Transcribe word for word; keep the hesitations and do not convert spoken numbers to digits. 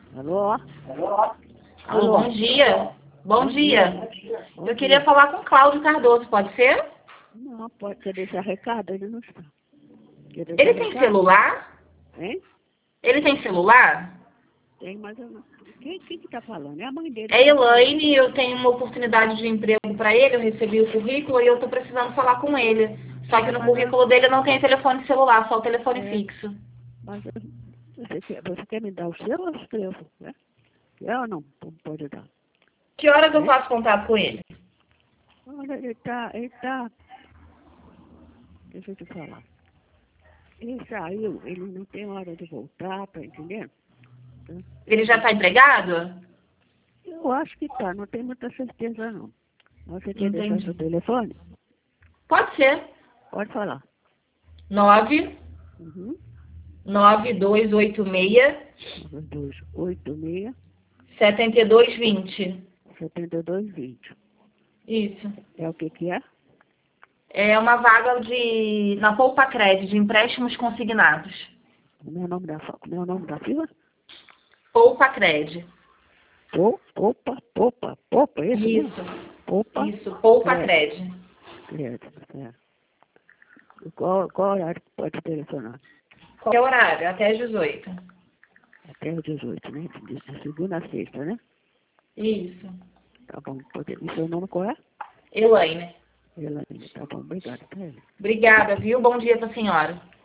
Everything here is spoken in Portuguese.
Alô? Alô, Alô? bom dia. Bom, Bom dia. dia. Bom Eu queria dia. falar com o Cláudio Cardoso, pode ser? Não, pode ser deixar recado, ele não está. Quer deixar Ele tem recado? celular? Hein? Ele tem celular? Tem, mas eu não... Quem, quem que tá falando? É a mãe dele É que tá falando. Elaine, eu tenho uma oportunidade de emprego para ele, eu recebi o currículo e eu estou precisando falar com ele. Só que É, no mas eu... currículo dele não tem telefone celular, só o telefone É, fixo. mas eu... Você quer, você quer me dar o seu ou eu escrevo? Né? É ou não? Não pode dar. Que horas eu É? faço contato com ele? Olha, ele tá... Ele tá... Deixa eu te falar. Ele saiu, ele não tem hora de voltar, tá entendendo? Tá? Ele já está empregado? Eu acho que tá, não tenho muita certeza não. Mas você quer deixar Entendi. seu telefone? Pode ser. Pode falar. nove Uhum. nove dois oito seis nove dois oito seis, sete dois dois zero. sete dois dois zero. Isso. É o que que é? É uma vaga de na Poupa Cred, de empréstimos consignados. Como é o nome da, fa- como é o nome da fila? Poupa Cred. Po- Popa, popa, popa, esse mesmo? Isso. Popa, Isso, Poupa crédito, Cred. crédito, é. E Qual, qual horário que pode telefonar? Qual é o horário? Até às dezoito. Até o dezoito, né? De de segunda a sexta, né? Isso. Tá bom. Pode... E seu nome qual é? Elaine. Elaine, tá bom. Obrigado, tá, Elaine? Obrigada, viu? Bom dia para a senhora.